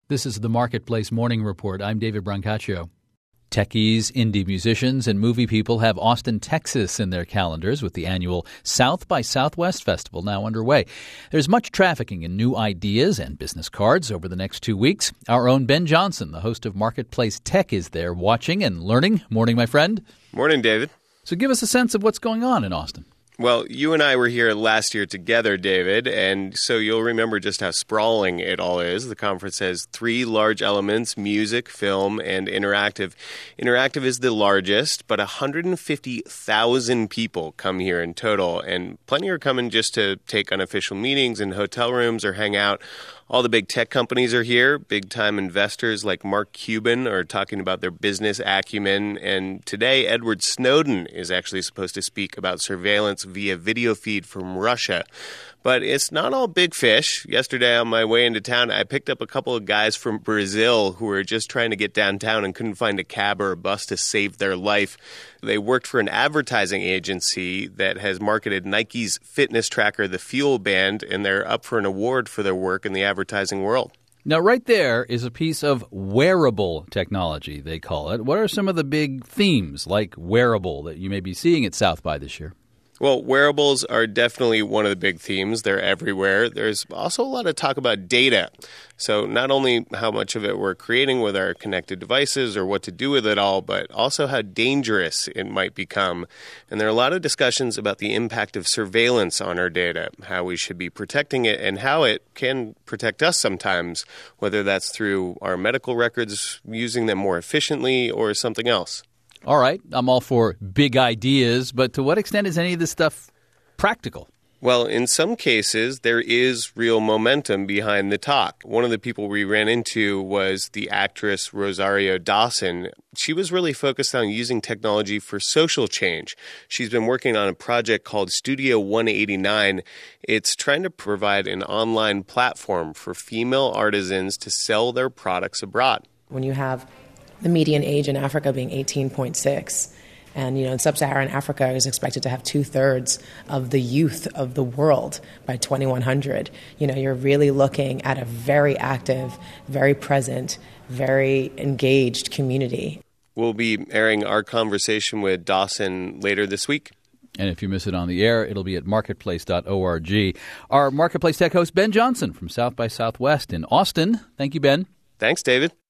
This is the Marketplace Morning Report. I'm David Brancaccio. Techies, indie musicians, and movie people have Austin, Texas in their calendars with the annual South by Southwest Festival now underway. There's much trafficking in new ideas and business cards over the next 2 weeks. Our own Ben Johnson, the host of Marketplace Tech, is there watching and learning. Morning, my friend. Morning, David. So give us a sense of what's going on in Austin. Well, you and I were here last year together, David, and so you'll remember just how sprawling it all is. The conference has 3 large elements: music, film, and interactive. Interactive is the largest, but 150,000 people come here in total, and plenty are coming just to take unofficial meetings in hotel rooms or hang out. All the big tech companies are here. Big-time investors like Mark Cuban are talking about their business acumen. And today, Edward Snowden is actually supposed to speak about surveillance via video feed from Russia. But it's not all big fish. Yesterday on my way into town, I picked up a couple of guys from Brazil who were just trying to get downtown and couldn't find a cab or a bus to save their life. They worked for an advertising agency that has marketed Nike's fitness tracker, the Fuel Band, and they're up for an award for their work in the advertising world. Now, right there is a piece of wearable technology, they call it. What are some of the big themes like wearable that you may be seeing at South by this year? Well, wearables are definitely one of the big themes. They're everywhere. There's also a lot of talk about data. So not only how much of it we're creating with our connected devices or what to do with it all, but also how dangerous it might become. And there are a lot of discussions about the impact of surveillance on our data, how we should be protecting it, and how it can protect us sometimes, whether that's through our medical records, using them more efficiently, or something else. All right, I'm all for big ideas, but to what extent is any of this stuff practical? Well, in some cases, there is real momentum behind the talk. One of the people we ran into was the actress Rosario Dawson. She was really focused on using technology for social change. She's been working on a project called Studio 189. It's trying to provide an online platform for female artisans to sell their products abroad. When you have the median age in Africa being 18.6. And, in sub-Saharan Africa is expected to have 2/3 of the youth of the world by 2100. You're really looking at a very active, very present, very engaged community. We'll be airing our conversation with Dawson later this week. And if you miss it on the air, it'll be at marketplace.org. Our Marketplace Tech host, Ben Johnson from South by Southwest in Austin. Thank you, Ben. Thanks, David.